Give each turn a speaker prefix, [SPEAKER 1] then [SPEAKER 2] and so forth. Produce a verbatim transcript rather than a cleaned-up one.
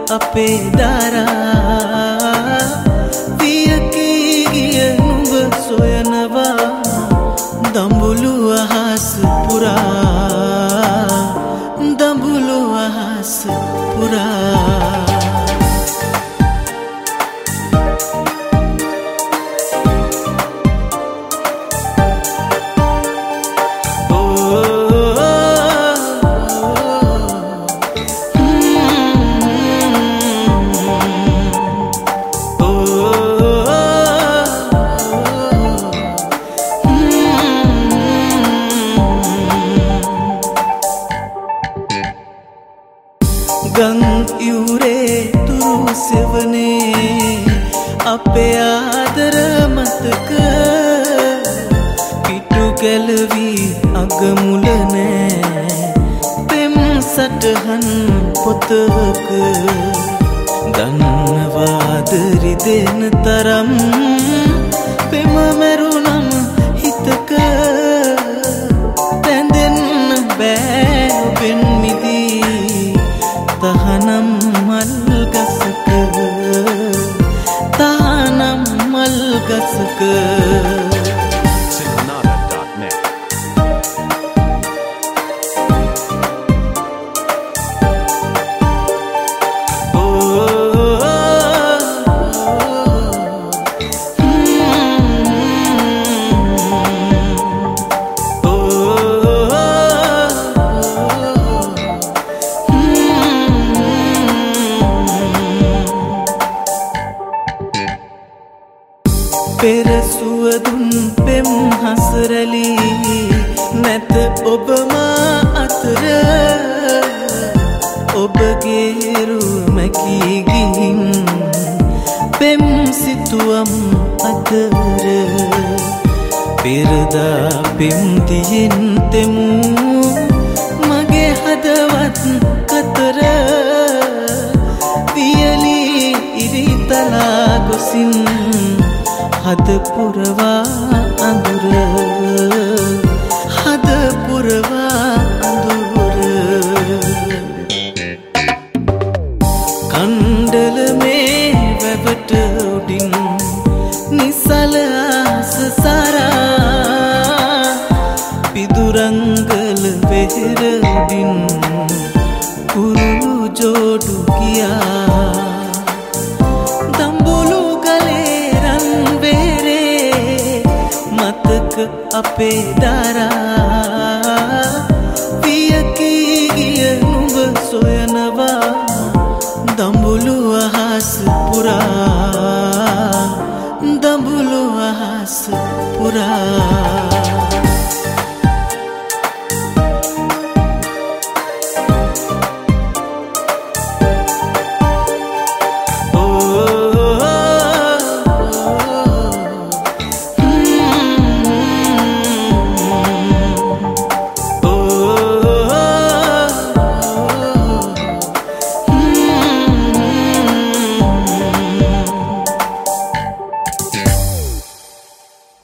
[SPEAKER 1] අපේ දරා පියකී ගිය නුඹ සොයනවා දඹුලු අහස පුරා දඹුලු අහස පුරා ගං යුරේ තුරු සෙවනේ අපේ ආදර මතක පිටු ගැලවී අගමුල නෑ පෙම් සටහන් පොතක දන්නවාද රිදෙන තරම් පෙම මැරුණම් හිතක බැඳෙන්න බෑ ඔබෙන් මිදී තහනම් මල් ගසක තහනම් මල් ගසක පෙර සුවදුන් පෙම් හසරලි නැත ඔබ මා අතර ඔබගේ රුමකී ගිහින් පෙම් සිතුවම් අතර පෙරදා පෙම් තියෙන් තෙමු මගේ හදවත් කතර පියලි ඉරිතලා ගොසින් හද පුරවා අඳුර හද පුරවා අඳුර කණ්ඩල මේ වැවට උඩින් නිසල ආස සරා පිදුරංගල වෙහෙර උඩින් කුරුළු ජෝඩු ගියා දඹුලු ගලේ මතක අපේ දරා